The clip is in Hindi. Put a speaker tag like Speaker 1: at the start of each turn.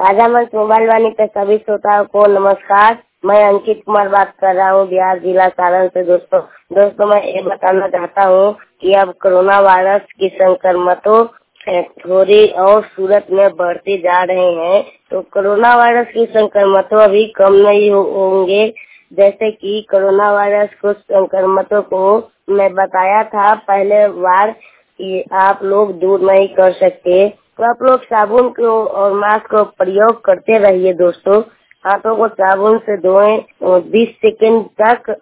Speaker 1: ताजा मंच मोबाइल वाणी पे सभी श्रोताओं को नमस्कार। मैं अंकित कुमार बात कर रहा हूँ, बिहार जिला सारण से। दोस्तों मैं ये बताना चाहता हूँ कि अब कोरोना वायरस की संक्रमणों थोड़ी और सूरत में बढ़ती जा रहे हैं, तो कोरोना वायरस की संक्रमणों अभी कम नहीं होंगे। जैसे कि कोरोना वायरस को संक्रमणों को मैं बताया था पहले बार कि आप लोग दूर नहीं कर सकते, तो आप लोग साबुन को और मास्क को प्रयोग करते रहिए। दोस्तों हाथों को साबुन से धोएं, 20 सेकंड तक